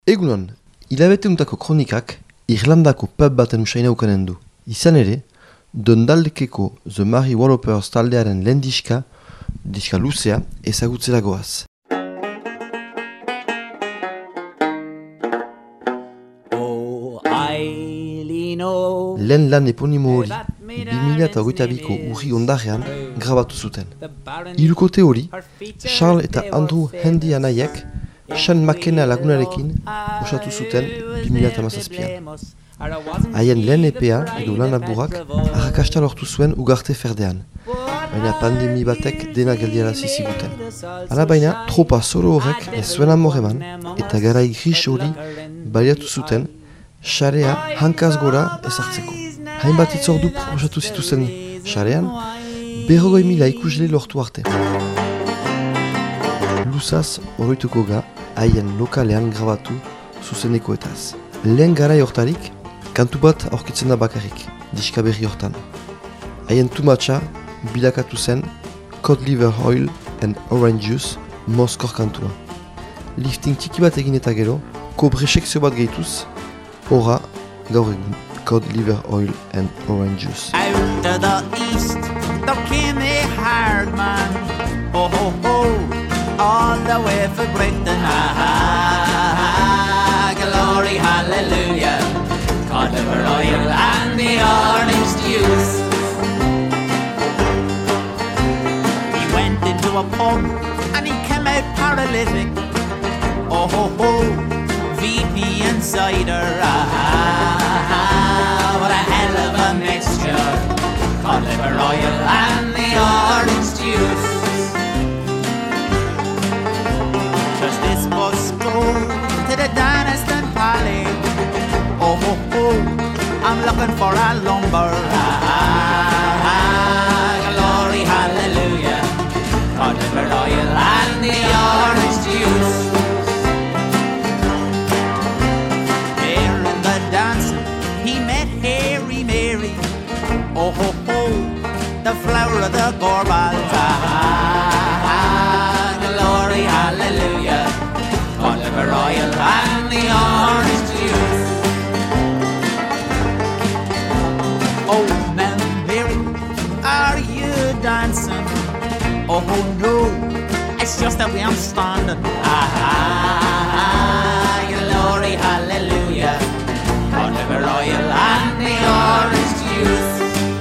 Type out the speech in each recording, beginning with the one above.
Egunon, hilabete untako kronikak Irlandako pub baten usaina ukanen du. Izan ere, Dundalkeko The Mary Wallopers taldearen lehen diska luzea ezagutzera goaz. Lehen lan eponimo hori 2022ko urri ondarean grabatu zuten. Hirukote hori, Charles eta Andrew Handy anaiak Sean McKenna lagunarekin osatu zuten 2017an. Haien lehen EPA edo lan aburak arrakasta lortu zuen ugarte ferdean, baina pandemi batek dena geldiarazi ziguten. Hala baina, tropa solo horrek ez zuen amor eman eta garai gris hori baliatu zuten xarea hankaz gora ezartzeko. Hainbat itzordu osatu zituzen xarean, 50.000 ikusle lortu arte. Luzaz oroituko ga haien lokalean grabatu zuzenekoetaz. Lehen garai hortarik, kantu bat aurkitzen da bakarrik, diska berri hortan. Haien tumatxa bilakatu zen Cod Liver Oil and Orange Juice Moskor kantua. Lifting txiki bat egin eta gero, kobre sekzio bat gehituz, ora gaur egun Cod Liver Oil and Orange Juice. Out of the east, there came a hard man, oh ho ho, all the way for Britain, glory, hallelujah, Cod Liver Oil and the orange juice. He went into a pub and he came out paralytic, oh ho ho, VP and cider, what a hell of a mixture, Cod Liver Oil and the orange juice. Does this bus go to the Daniston Pally? Oh ho ho, I'm looking for a lumber, glory, hallelujah, Cod Liver Oil and the orange juice. There in the dance, he met Harry Mary, oh ho ho, the flower of the Gorbals, glory, hallelujah, Cod Liver Oil and the orange juice. Oh, now Mary, are you dancing? Oh no, it's just that way I'm standing, glory, hallelujah, Cod Liver Oil and the orange juice.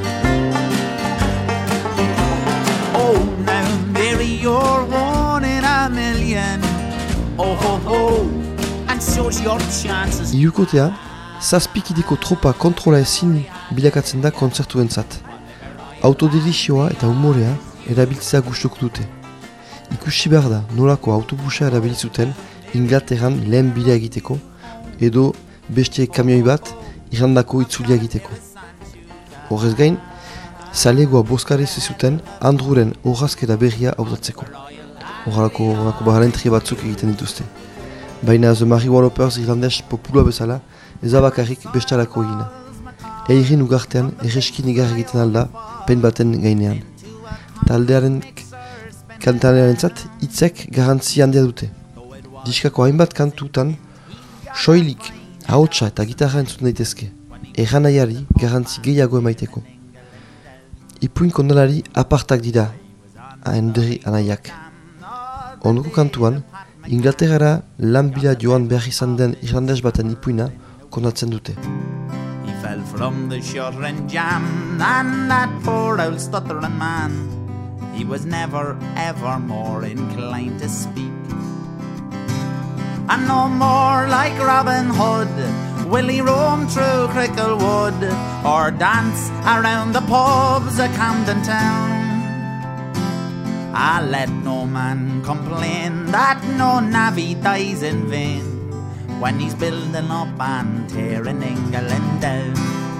Oh, now Mary, you're one in a million, oh ho ho, and so's your chances. Hirukotea, zazpikideko tropa kontrola ezin bilakatzen da kontzertuentzat. Autodelizioa eta humorea erabiltzea gustuko dute. Ikusi behar da nolako autobusa erabiltzuten Inglaterran lehen bidea egiteko edo beste kamioi bat Irlandako itzulia egiteko. Horrez gain, zalegoa boskarez zuten Andrewren orrazkera berria hautatzeko. Horrelako bahalentria batzuk egiten dituzte. Baina The Mary Wallopers irlandes populua bezala ez da bakarrik bestalako egina. Eirin ugartean erreskin igar egiten alda pen baten gainean. Taldearen kantarearentzat hitzek garrantzi handia dute. Diskako hainbat kantutan soilik, ahotsa eta gitarra entzuten daitezke. Erranaiari garrantzi gehiago emaiteko. Ipuin kondalari apartak dira Henry anaiak. Ondoko kantuan, Inglaterrara lan bila joan behar izan den irlandes baten ipuina kondatzen dute. He fell from the shore and jammed, and that poor old stuttering man, he was never ever more inclined to speak. And no more like Robin Hood will he roam through Cricklewood or dance around the pubs of Camden Town. I'll let no man complain that no navvy dies in vain when he's building up and tearing England down.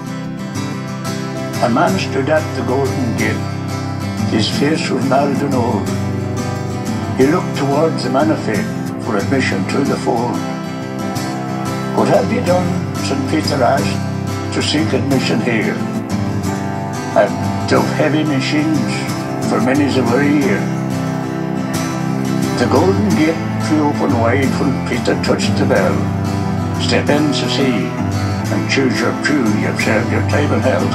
A man stood at the Golden Gate, his face was gnarled and old. He looked towards the man of faith for admission to the fold. What have you done, St. Peter asked, to seek admission here? I've dug heavy machines for many's a weary year. The Golden Gate flew open wide when Peter touched the bell. Step in to see and choose your crew. You've served your time in hell.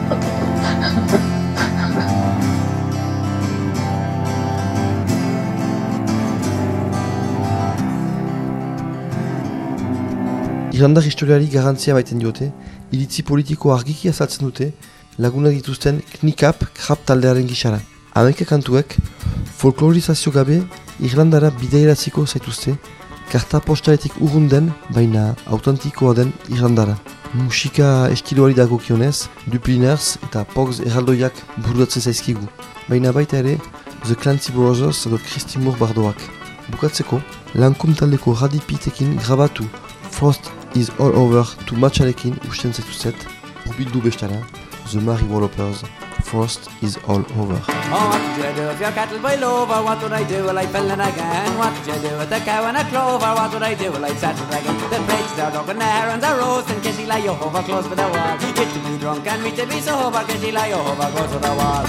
Irlandar historiari garantzia baiten diote, iritzi politiko argiki azaltzen dute, laguna dituzten knikap krap taldearen gixara. Hamaika kantuek, folklorizazio gabe, Irlandara bideiraziko zaituzte, karta postaletik urrunden, baina autentikoa den Irlandara. Musika estiloari dagokionez, Dubliners eta Pogs erraldoiak bururatzen zaizkigu. Baina baita ere, The Clancy Brothers edo Christy Moore bardoak. Bukatzeko, lankum taldeko radipitekin grabatu Frost is All Over to matxarekin usten zaituzet, urbildu bestara, The Mary Wallopers, Frost is All Over. Oh, what did you do if your cattle boil over? What would I do? Well, I fell in again. What did you do with the cow and a clover? What would I do? Well, I sat it again. The brakes are dug and the herons are roasting. Kitty lie over close to the wall. Get to be drunk and me to be sober. Kitty lie over close to the wall.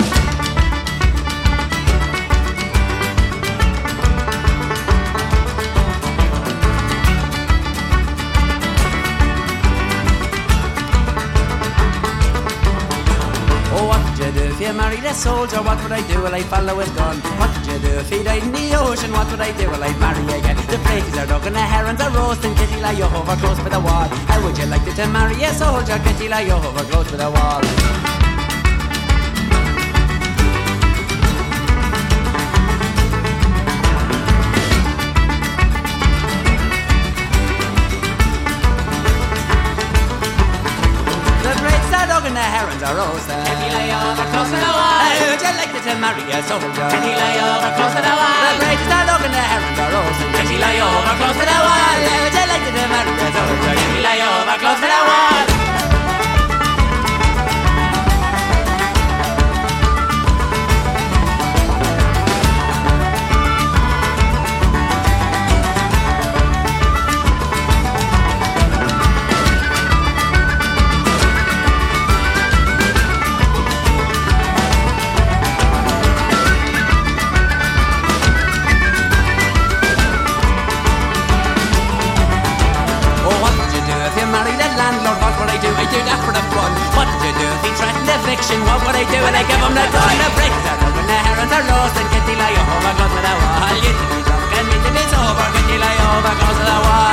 If you married a soldier, what would I do? Well, I'd follow his gun. What did you do if he died in the ocean? What would I do? Well, I'd marry again. The platies are dug and the herons are roasting. Kitty lie over close by the wall. How would you like to marry a soldier? Kitty lie over close by the wall. And the herons are roasting. Kitty lie over close to the wall. How would you like to marry a soldier? Kitty lie over close to the wall. The brakes are dug and the herons are roasting. Kitty lie over close to the wall. How would you like to marry a soldier? Kitty lie over close to the wall. What would I do when I give him the gun? The brakes are dug and the herons are roasting. Kitty lie over close to the wall. You to be drunk and me to be sober. Kitty lie over close to the wall.